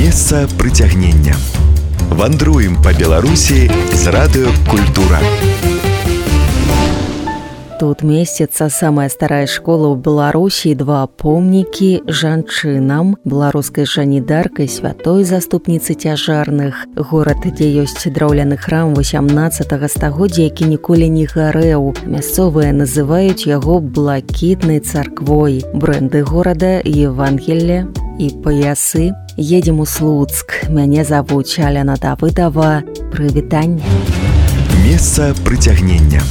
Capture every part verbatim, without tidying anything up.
Месца прыцягнення. Вандруем па Беларусі з радыёкультура. Тут месціцца самая старая школа ў Беларусі, два помнікі жанчынам, беларускай Жанне д'Арк і святой заступніцы цяжарных. Горад, дзе ёсць драўляны храм васямнаццатага стагоддзя, які ніколі не гарэў. Мясцовыя называюць яго блакітнай царквой. Брэнды горада, Евангелле і паясы. Едзем у Слуцк. Мяне завуць Аляна Давыдова. Прывітанне. Месца прыцягнення.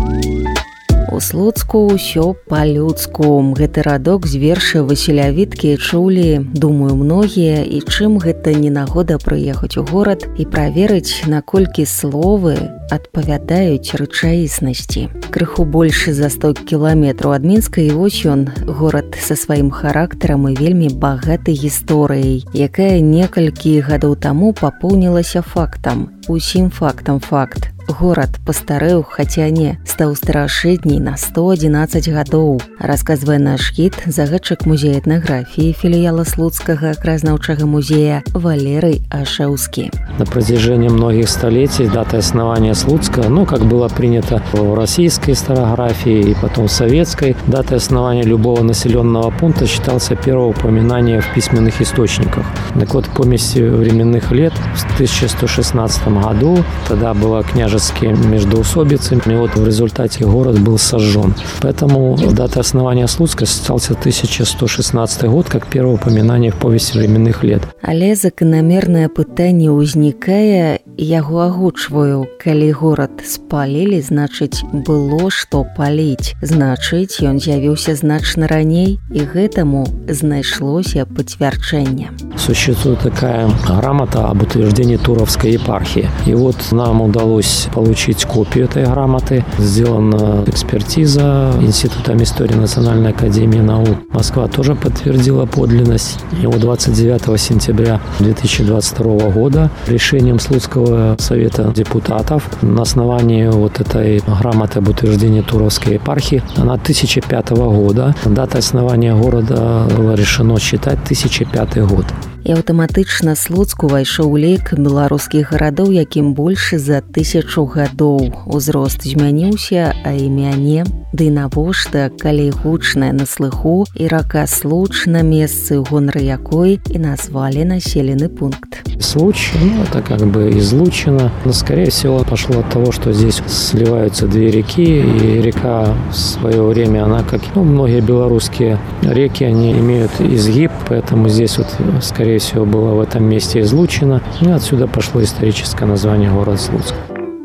У Слуцку ўсё па-людску. Гэты радок з верша Васіля Віткі чулі, думаю, многія, і чым гэта не нагода прыехаць у горад і праверыць, наколькі словы адпавядаюць рэчаіснасці. Крыху больш за сто кіламетраў ад Мінска, і вось ён, горад са сваім характарам і вельмі багатай гісторыяй, якая некалькі гадоў таму папоўнілася фактам. Усім фактам факт. Горад пастарэў, хаця не, стаў старажытней на сто адзінаццаць гадоў, расказвае наш гід, загадчык музея этнаграфіі філіяла Слуцкага кразнаўчага музея Валерый Ашэўскі. На протяжении многих столетий датой основания Слуцка, ну, как было принято в российской историографии и потом в советской, датой основания любого населенного пункта считался первое упоминание в письменных источниках. Так вот, помеси временных лет в тысяча сто шестнадцатом году, тогда было княжеские междоусобицы, и вот в результате город был сожжен. Поэтому датой основания Слуцка считался тысяча сто шестнадцатый год как первое упоминание в повести временных лет. Але закономерное пытанне ўзнікае, яго агучваю, калі горад спалілі, значыць, было што паліць. Значыць, ён з'явіўся значна раней, і гэтаму знайшлося пацвярджэнне. Существует такая грамота об утверждении Туровской епархии. И вот нам удалось получить копию этой грамоты. Сделана экспертиза Институтом истории Национальной академии наук. Москва тоже подтвердила подлинность. И вот двадцать девятого сентября две тысячи двадцать второго года решением Слуцкого совета депутатов на основании вот этой грамоты об утверждении Туровской епархии на тысяча пятого года дата основания города было решено считать тысяча пятый год. І аўтаматычна Слуцк увайшоў у лік беларускіх гарадоў, якім больш за тысячу гадоў. Узрост змяніўся, а імя не. Ды навошта, калі гучная на слыху, і рака Случ, на месцы, у гонар якой і назвалі населены пункт. Случ, ну, это как бы излучено, но, скорее всего, пошло от того, что здесь сливаются две реки, и река в свое время, она, как ну, многие белорусские реки, они имеют изгиб, поэтому здесь вот, скорее всего, было в этом месте излучено, и отсюда пошло историческое название города Слуцк.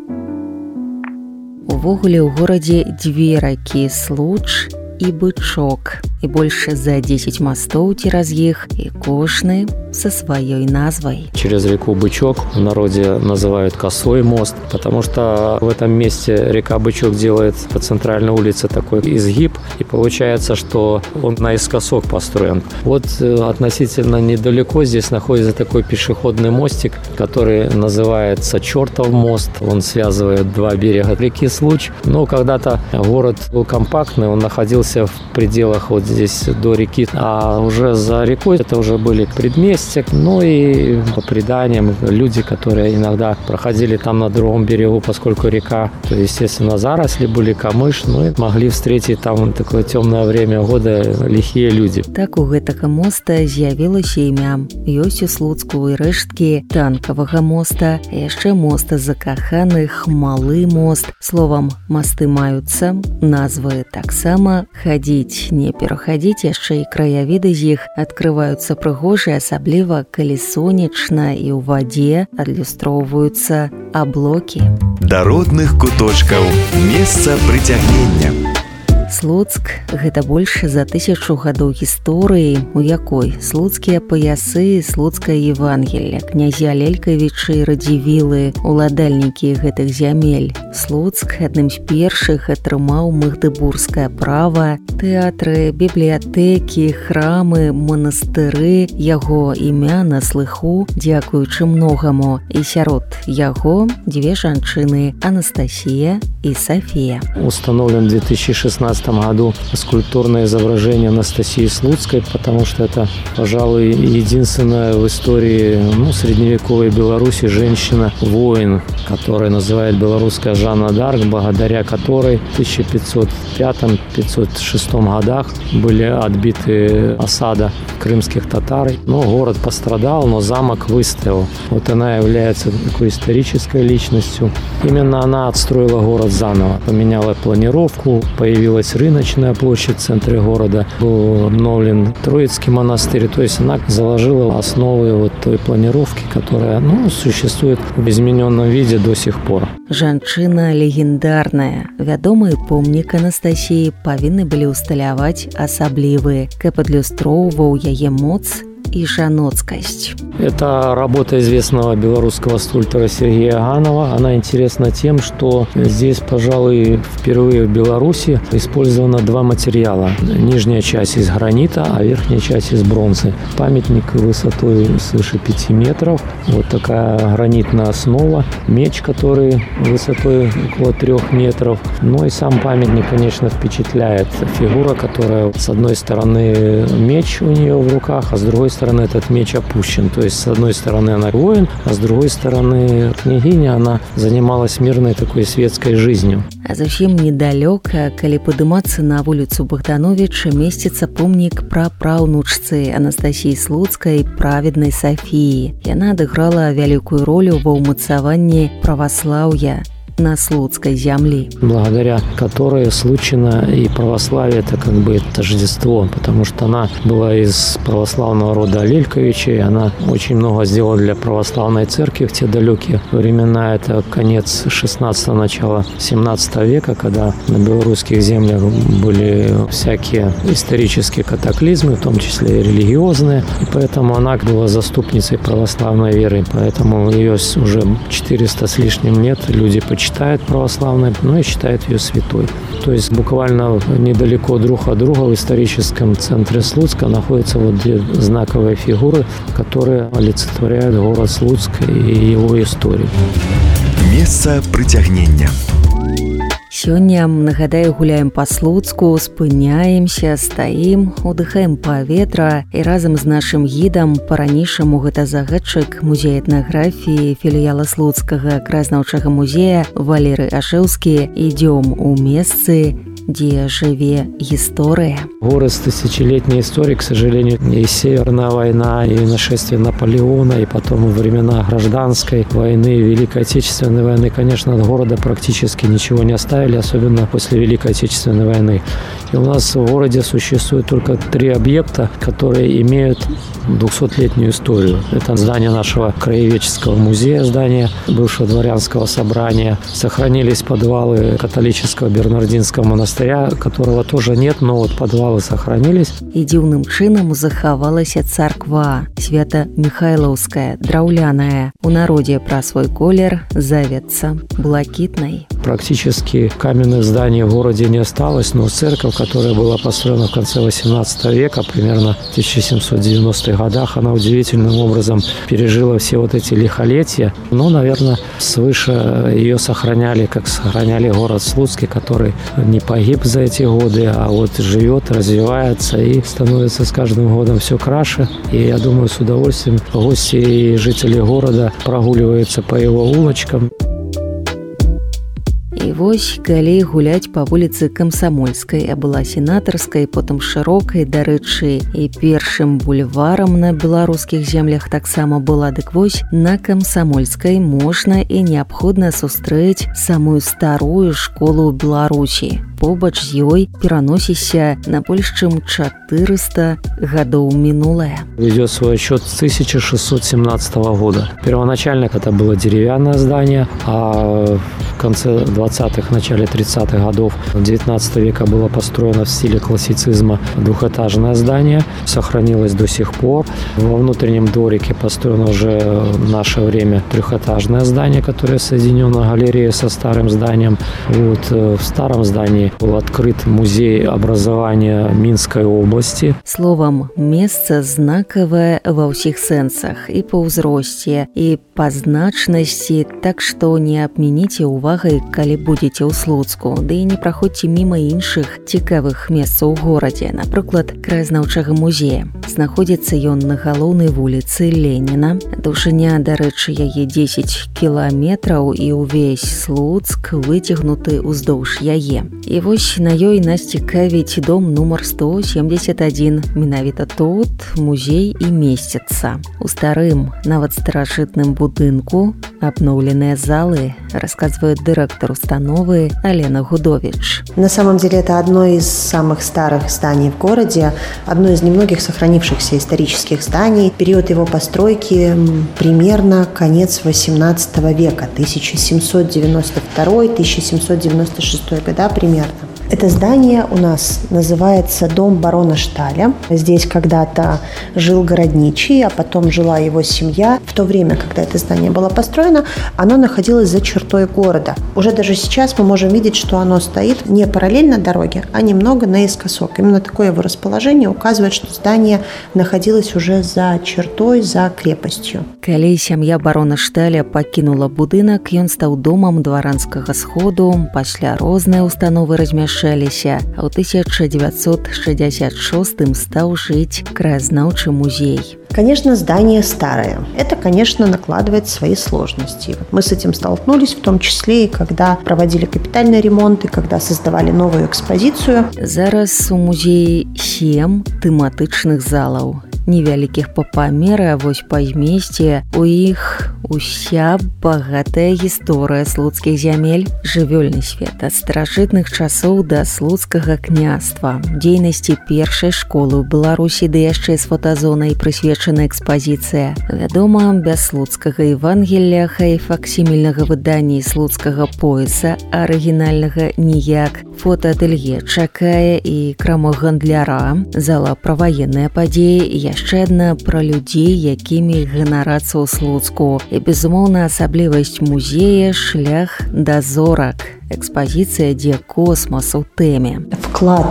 Увогуле ў горадзе дзве ракі Случ і Бычок, і больш за дзесяць мастоў цераз іх, і кожны со сваёй назвай. Через реку Бычок в народе называют Косой мост, потому что в этом месте река Бычок делает по центральной улице такой изгиб, и получается, что он наискосок построен. Вот относительно недалеко здесь находится такой пешеходный мостик, который называется Чертов мост. Он связывает два берега реки Случ. Но когда-то город был компактный, он находился в пределах вот здесь до реки, а уже за рекой это уже были предместья. Ну и по преданиям люди, которые иногда проходили там на другом берегу, поскольку река, то, естественно, заросли были, камыш, ну и могли встретить там такое темное время года лихие люди. Так у гэтага моста з'явілася імя. Ёсць у Слуцку і рэшткі танкавага моста, яшчэ моста закаханых, малы мост. Словам, мосты маюцца, назвы таксама. Хадзіць, не перахадзіць, яшчэ і краявіды з іх адкрываюцца прыгожыя, асабліва калі сонечна і ў вадзе адлюстроўваюцца аблокі. Да родных куточкаў. Месца прыцягнення. Слуцк – гэта больш за тысячу гадоў гісторыі, у якой слуцкія паясы, слуцкае Евангелле, князі Алелькавічы і Радзівілы, уладальнікі гэтых зямель. Слуцк адным з першых атрымаў магдыбургскае права, тэатры, бібліятэкі, храмы, манастыры, яго імя на слыху, дзякуючы многаму. І сярод яго дзве жанчыны – Анастасія і Сафія. Установлен в две тысячи шестнадцатом девятнадцатом году скульптурное изображение Анастасии Слуцкой, потому что это, пожалуй, единственная в истории ну, средневековой Беларуси женщина-воин, которая называет белорусская Жанна д'Арк, благодаря которой в тысяча пятьсот пятом — пятьсот шестом годах были отбиты осада крымских татар. Но город пострадал, но замок выстоял. Вот она является такой исторической личностью. Именно она отстроила город заново, поменяла планировку, появилась рыночная площадь в центре города, был обновлен Троицкий монастырь. То есть она заложила основы вот той планировки, которая ну, существует в измененном виде до сих пор. Жанчына легендарная. Вядомы помнік Анастасіі павінны былі ўсталяваць асаблівы, каб адлюстроўваў яе моц и жаноцкость. Это работа известного белорусского скульптора Сергея Ганова. Она интересна тем, что здесь, пожалуй, впервые в Беларуси использовано два материала. Нижняя часть из гранита, а верхняя часть из бронзы. Памятник высотой свыше пяти метров. Вот такая гранитная основа. Меч, который высотой около трех метров. Ну и сам памятник, конечно, впечатляет. Фигура, которая с одной стороны меч у нее в руках, а с другой стороны этот меч опущен. То есть с одной стороны она воин, а с другой стороны княгиня, она занималась мирной такой светской жизнью. А зусім недалёка, калі падымацца на вуліцу Богдановича, месціцца помнік прапраўнучцы Анастасіі Слуцкай, праведнай Софіі. Яна адыграла вялікую ролю ва ўмацаванні праваслаўя на Слуцкой земли. Благодаря которой случайно и православие это как бы тождество, потому что она была из православного рода Лельковичей, она очень много сделала для православной церкви в те далекие времена. Это конец шестнадцатого, начало семнадцатого века, когда на белорусских землях были всякие исторические катаклизмы, в том числе и религиозные, и поэтому она была заступницей православной веры, поэтому ее уже четыреста с лишним лет люди почитали считают православной, но и считают ее святой. То есть буквально недалеко друг от друга в историческом центре Слуцка находятся вот две знаковые фигуры, которые олицетворяют город Слуцк и его историю. Месца прыцягнення. Сёння, нагадаю, гуляем па Слуцку, спыняемся, стаім, удыхаем паветра і разам з нашым гідам, па-ранейшаму гэта загадчык музея этнаграфіі філіяла Слуцкага краязнаўчага музея Валерый Ашэўскі, ідём у месцы, где жыве гісторыя. Город с тысячелетней историей, к сожалению, и Северная война, и нашествие Наполеона, и потом во времена гражданской войны, Великой Отечественной войны, конечно, от города практически ничего не оставили, особенно после Великой Отечественной войны. И у нас в городе существует только три объекта, которые имеют двухсотлетнюю историю. Это здание нашего краеведческого музея, здание бывшего дворянского собрания. Сохранились подвалы католического бернардинского монастыря, которого тоже нет, но вот подвалы сохранились. І дзіўным чынам захавалася царква Свято-Михайлаўская, драўляная. У народе пра свой колер завецца блакитной. Практически каменных зданий в городе не осталось, но церковь, которая была построена в конце восемнадцатого века, примерно в тысяча семьсот девяностых годах, она удивительным образом пережила все вот эти лихолетия. Но, наверное, свыше ее сохраняли, как сохраняли город Слуцкий, который не погиб за эти годы, а вот живет, развивается и становится с каждым годом все краше. И я думаю, с удовольствием гости и жители города прогуливаются по его улочкам. І вось, калі гуляць па вуліцы Камсамольскай, а была Сенатарскай, потым Шырокай, дарэчы, і першым бульварам на беларускіх землях таксама была, дык вось, на Камсамольскай можна і неабходна сустрэць самую старую школу ў Беларусі. Побач з ёй пераносіся на больш чым четыреста гадоў мінулае. Ведет свой отчет с тысяча шестьсот семнадцатого года. Первоначально это было деревянное здание, а в конце двадцатых, начале тридцатых годов девятнадцатого века было построено в стиле классицизма двухэтажное здание. Сохранилось до сих пор. Во внутреннем дворике построено уже в наше время трехэтажное здание, которое соединено галереей со старым зданием. Вот в старом здании был открыт музей образования Минской области. Словом, месца знакавае ва ўсіх сэнсах, і па ўзросце, і па значнасці, так што не абмініце ўвагу увагай, калі будзеце ў Слуцку, ды і не праходзьце міма іншых цікавых месцаў у горадзе, напрыклад, краязнаўчага музея. Знаходзіцца ён на галоўнай вуліцы Леніна. Даўжыня, дарэчы, яе дзесяць кіламетраў і ўвесь Слуцк выцягнуты ўздоўж яе. І вось на ёй нас цікавіць дом нумар сто семьдесят один. Менавіта тут музей і месціцца. У старым, нават старажытным будынку обновленные залы, рассказывает директор установы Алена Гудович. На самом деле это одно из самых старых зданий в городе, одно из немногих сохранившихся исторических зданий. Период его постройки примерно конец восемнадцатого века, тысяча семьсот девяносто второй — тысяча семьсот девяносто шестой года примерно. Это здание у нас называется дом барона Шталя. Здесь когда-то жил городничий, а потом жила его семья. В то время, когда это здание было построено, оно находилось за чертой города. Уже даже сейчас мы можем видеть, что оно стоит не параллельно дороге, а немного наискосок. Именно такое его расположение указывает, что здание находилось уже за чертой, за крепостью. Калі сям'я барона Шталя пакінула будынак, ён стаў домам дваранскага сходу, пасля розныя установы размяшчаліся, а ў тысяча девятьсот шестьдесят шестым стаў жыць краязнаўчы музей. Конечно, здание старое. Это, конечно, накладывает свои сложности. Мы с этим столкнулись, в том числе и когда проводили капитальный ремонт, и когда создавали новую экспозицию. Зараз у музеі сем тэматычных залаў. Невялікіх па памеры, а вось па змесце у іх уся багатая гісторыя слуцкіх зямель, жывёльны свет ад старажытных часоў да слуцкага княства, дзейнасці першай школы ў Беларусі, ды яшчэ з фотазонай прысвечана экспазіцыя. Вядома, без слуцкага Евангелля, хай факсімільнага выдання слуцкага пояса арыгінальнага ніяк. Фотаатэлье чакае і крама гандляра, зала пра ваенныя падзеі, яшчэ адна пра людзей, якімі ганарацца ў Слуцку. І, безумоўна, асаблівасць музея — шлях да зорак. Экспозиция, где космос у теме. Вклад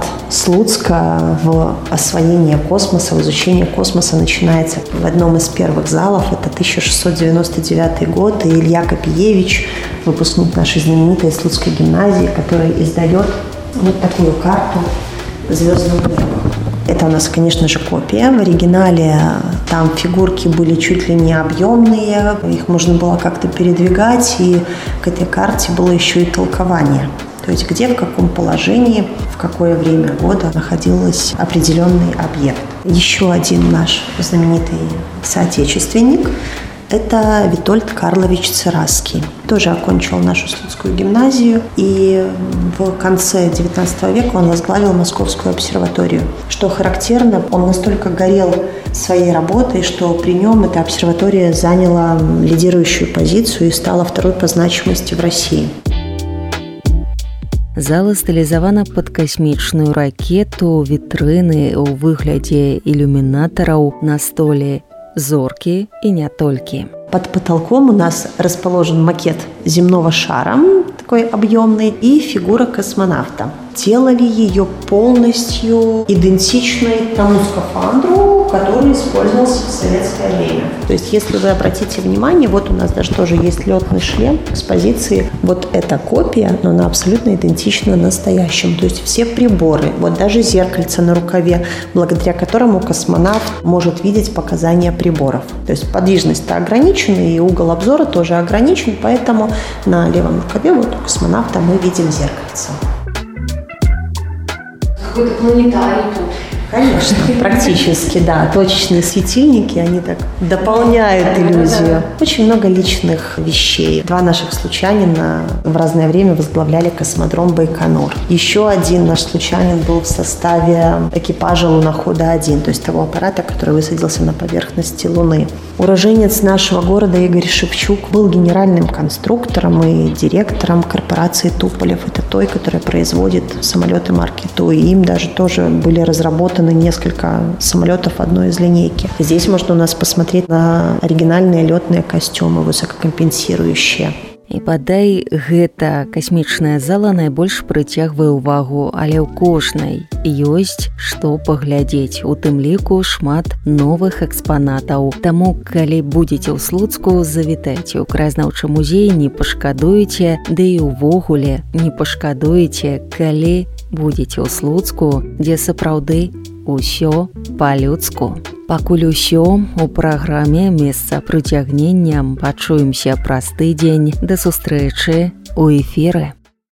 Слуцка в освоение космоса, в изучение космоса начинается в одном из первых залов. Это тысяча шестьсот девяносто девятый год, и Илья Копиевич, выпускник нашей знаменитой Слуцкой гимназии, который издает вот такую карту звездного неба. Это у нас, конечно же, копия. В оригинале там фигурки были чуть ли не объемные, их можно было как-то передвигать, и к этой карте было еще и толкование. То есть где, в каком положении, в какое время года находился определенный объект. Еще один наш знаменитый соотечественник – это Витольд Карлович Цераский. Тоже окончил нашу Слуцкую гимназию, и в конце девятнадцатого века он возглавил Московскую обсерваторию. Что характерно, он настолько горел своей работой, что при нем эта обсерватория заняла лидирующую позицию и стала второй по значимости в России. Зала стылізавана пад касмічную ракету, вітрыны ў выглядзе ілюмінатараў на столе, зорки и не только. Под потолком у нас расположен макет земного шара, такой объемный, и фигура космонавта. Делали ее полностью идентичной тому скафандру, который использовался в советское время. То есть, если вы обратите внимание, вот у нас даже тоже есть летный шлем в экспозиции. Вот эта копия, но она абсолютно идентична настоящему. То есть, все приборы, вот даже зеркальце на рукаве, благодаря которому космонавт может видеть показания приборов. То есть, подвижность-то ограничена, и угол обзора тоже ограничен, поэтому на левом рукаве вот у космонавта мы видим зеркальце. Какой-то планетарий тут. Конечно, практически, да. Точечные светильники, они так дополняют иллюзию. Очень много личных вещей. Два наших случайнина в разное время возглавляли космодром Байконур. Еще один наш случайнин был в составе экипажа лунохода один, то есть того аппарата, который высадился на поверхности Луны. Уроженец нашего города Игорь Шевчук был генеральным конструктором и директором корпорации Туполев. Это той, которая производит самолеты марки Ту. И им даже тоже были разработаны несколько самолетов одной из линейки. Здесь можно у нас посмотреть на оригинальные летные костюмы, высококомпенсирующие. І бадай гэта касмічная зала найбольш прыцягвае ўвагу, але ў кожнай ёсць што паглядзець, у тым ліку шмат новых экспанатаў. Таму, калі будзеце ў Слуцку, завітайце ў краязнаўчы музей, не пашкадуеце, ды і ўвогуле не пашкадуеце, калі будзеце ў Слуцку, дзе сапраўды усё па-людску. Пакуль усё у праграме «Месца прыцягнення». Пачуемся праз тыдзень. Да сустрэчы ў эфіры.